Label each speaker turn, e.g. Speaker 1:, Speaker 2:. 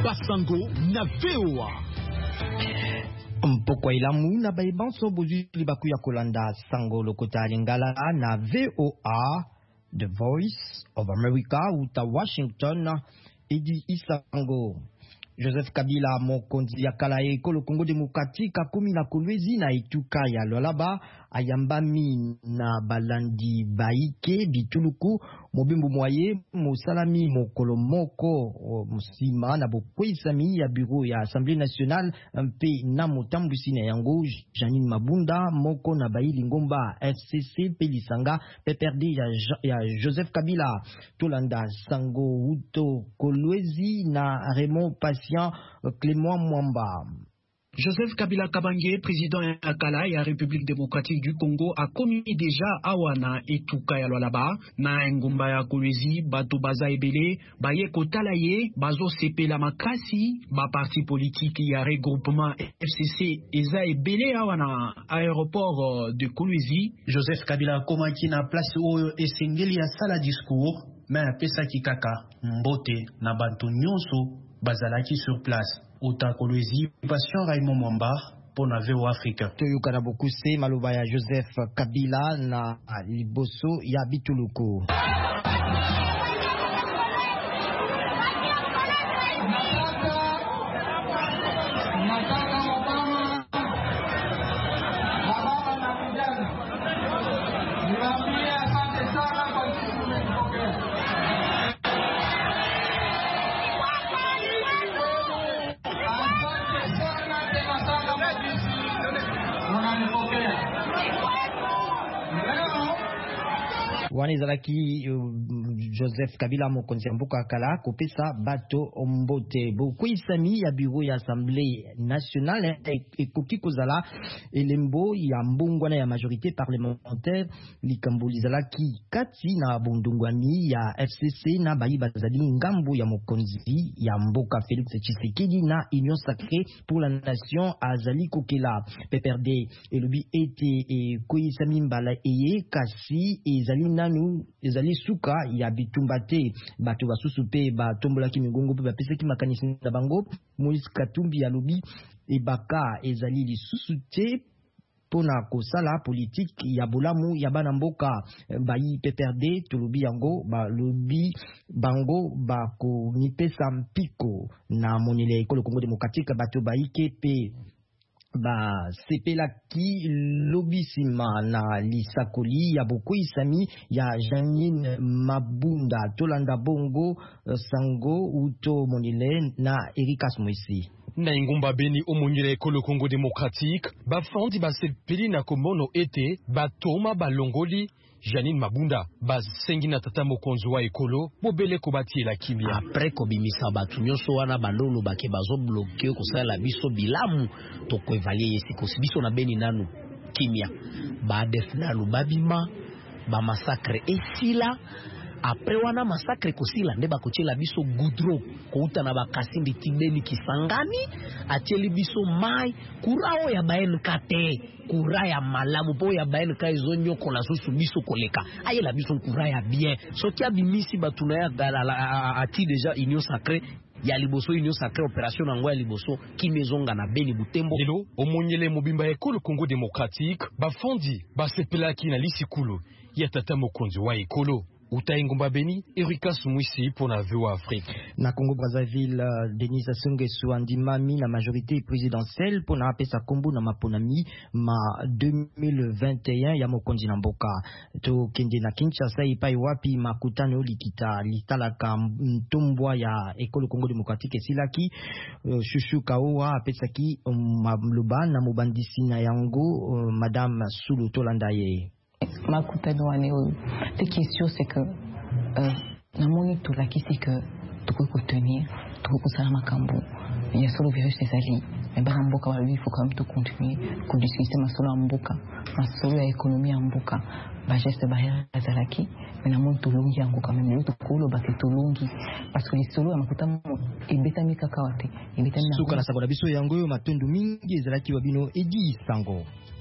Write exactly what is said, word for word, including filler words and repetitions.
Speaker 1: Basango na V O A.
Speaker 2: Mpokwa ilamu na baibanso bozuli baku ya kolanda sango lokota lingala na V O A, The Voice of America uta Washington, Edi Isango. Joseph Kabila mokonzi ya kala ekolo Kongo Demokratique kumi na Kolwezi na ituka ya Lualaba ayambami na balandi baike bituluku mobimbu mwaye mosalami mokolo moko musima na bokweisami ya bureau ya Assemblée nationale mpe na motambusi na yango Janine Mabunda moko na baili ngomba F C C pelisanga P P R D ya, ya Joseph Kabila tolanda sango uto Kolwezi na Raymond Patient Clément Mwamba.
Speaker 3: Joseph Kabila Kabange, président ya Kala ya République démocratique du Congo, a commis déjà awana etuka ya Lualaba na ngumba ya Kolwezi bato baza ebele baye kotalaye bazo sepela makasi ba parti politique ya regroupement F C C eza ebele awana aéroport de Kolwezi.
Speaker 4: Joseph Kabila komaki na place oyo esengeli ya sala discours mais apesa kikaka mbote na bantu nyonso bazalaki sur place. Ota Kolwezi, Patient Raymond Mwamba pour na V O A Africa.
Speaker 2: Toyuka na bokuse maloba ya Joseph Kabila na liboso ya bituluku. Wani zalaki uh, Joseph Kabila mokonzi mboka kala kopesa bato ombote bokwisami ya bureau ya Assemblée nationale ekoki kozala elembo ya mbungwana ya majorité parlementaire likambo zalaki kati na bondungwani ya F C C na bayi bazali ngambo ya mokonzi ya mboka Félix Tshisekedi na Union Sacrée pour la Nation azali kokela P P R D elobi ete e kwisami mbala eye kasi ezali nanu ezali suka ya bitumbate bato basusu pe batombolaki migongo pe bapesaki makanisi na bango. Moïse Katumbi ya lobi ebaka ezali lisusu te pona kosala politique ya bolamu ya bana mboka bayi P P R D tolobi yango ba lobi bango bako nipesa mpiko na monele ekolo Kongo Demokratique bato baike pe ba sepela ki lobisima na lisakoli ya boko isami ya Janine Mabunda tolanda bongo sango uto monile na Erikas Moisi.
Speaker 5: Na ingumba beni omonyele ekolo Kongo Demokratique bafandi basepeli na komono ete batoma balongoli Janine Mabunda basengi na tata mokonzi wa ekolo bobele kobati la kimia
Speaker 6: après kobimisa batu nyonso wana balolo bake bazo bloquer kosala biso bilamu to ko evaluer yesiko biso na beni nanu kimia ba def nanu babima ba massacre esila après wana massacre kosila nde bakochela biso goudron kouta na bakasindi tibeni kisangani acheli biso mai kurao ya baen kate kura ya malamu po ya baen ka izonyo kola susu biso koleka ayela biso kura ya bien soki abimisi batuna ya gala ati déjà Union Sacrée ya liboso Union Sacrée opération nango ya liboso kimezonga na Beni Butembo
Speaker 5: lelo omonyele mobimba ekolo Congo Démocratique bafondi basepelaki na lisikulu ya tata mokonzi wa ekolo uta ingumba Beni Erikas Moisi pour la V O A Afrique.
Speaker 2: Na Congo Brazzaville, Denis Sassou Nguesso andimami na majorité présidentielle pour na apesa kombo na maponami ma deux mille vingt et un ya mokonzi na mboka to kende na Kinshasa ipai wapi makutano likita litalaka mtombwa ya ekolo Congo Démocratique silaki uh, Chouchou Kaoa apesaki um, maloba na mobandisi na yango uh, Madame Sulu Tolandaye.
Speaker 7: Makutano wane oyo te question c'est que euh, na moni to la kisi que to ko tenir to ko sala makambo ya solo virus ezali mais ba mboka wa il faut quand même to continuer ko discuter masolo mboka masolo ya économie ya mboka ba geste ba azalaki mais na moni to longi yango quand même to ko lo ba to longi parce que les solo ya makutano ebetami kaka wate ebetami
Speaker 2: suka na sabona biso yango yo matundu mingi ezalaki wabino Edi Sango.